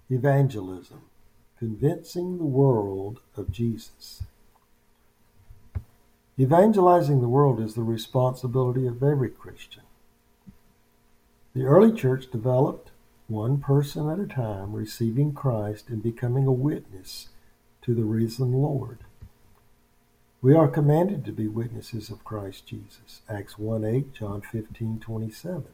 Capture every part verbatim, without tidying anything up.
Evangelism, convincing the world of Jesus. Evangelizing the world is the responsibility of every Christian. The early church developed one person at a time, receiving Christ and becoming a witness to the risen Lord. We are commanded to be witnesses of Christ Jesus. Acts one eight, John fifteen twenty-seven.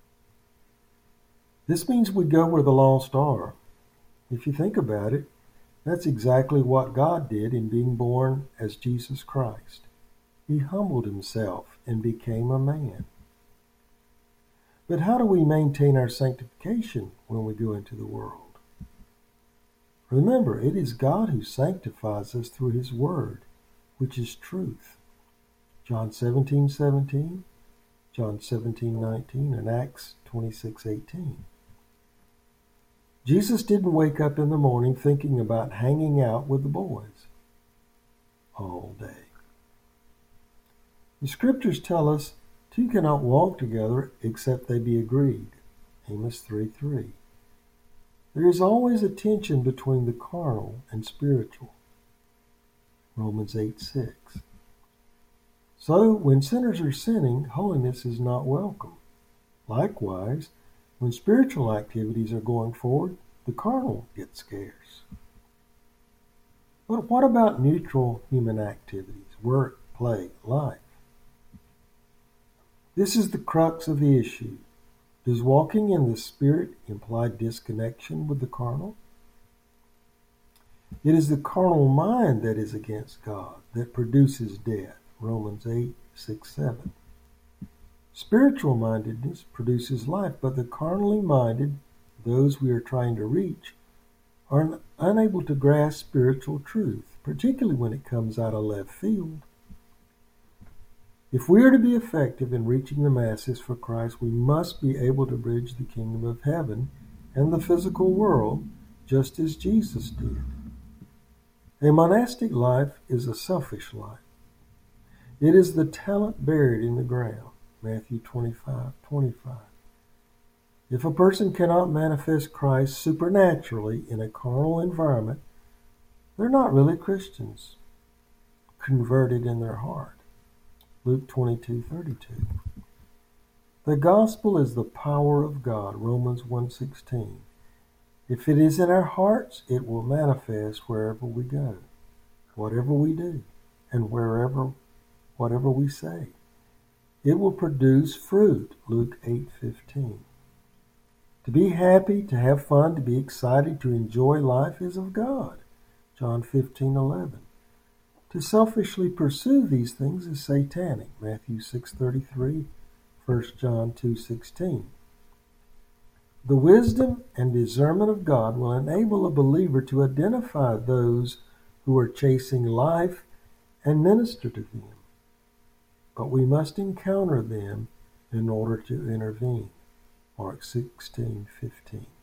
This means we go where the lost are. If you think about it, that's exactly what God did in being born as Jesus Christ. He humbled himself and became a man. But how do we maintain our sanctification when we go into the world? Remember, it is God who sanctifies us through his word, which is truth. John seventeen seventeen, John seventeen nineteen, and Acts twenty-six eighteen. Jesus didn't wake up in the morning thinking about hanging out with the boys all day. The scriptures tell us two cannot walk together except they be agreed. Amos three three. There is always a tension between the carnal and spiritual. Romans eight six. So, when sinners are sinning, holiness is not welcome. Likewise, when spiritual activities are going forward, the carnal gets scarce. But what about neutral human activities, work, play, life? This is the crux of the issue. Does walking in the Spirit imply disconnection with the carnal? It is the carnal mind that is against God, that produces death. Romans eight six seven. Spiritual mindedness produces life, but the carnally minded, those we are trying to reach, are unable to grasp spiritual truth, particularly when it comes out of left field. If we are to be effective in reaching the masses for Christ, we must be able to bridge the kingdom of heaven and the physical world, just as Jesus did. A monastic life is a selfish life. It is the talent buried in the ground. Matthew twenty-five twenty-five. If a person cannot manifest Christ supernaturally in a carnal environment, they're not really Christians, converted in their heart. Luke twenty-two thirty-two. The gospel is the power of God. Romans one sixteen. If it is in our hearts, it will manifest wherever we go, whatever we do, and wherever, whatever we say. It will produce fruit. Luke eight fifteen. To be happy, to have fun, to be excited, to enjoy life is of God. John fifteen eleven. To selfishly pursue these things is satanic. Matthew six thirty-three, First John two sixteen. The wisdom and discernment of God will enable a believer to identify those who are chasing life and minister to them. But we must encounter them in order to intervene. Mark sixteen fifteen.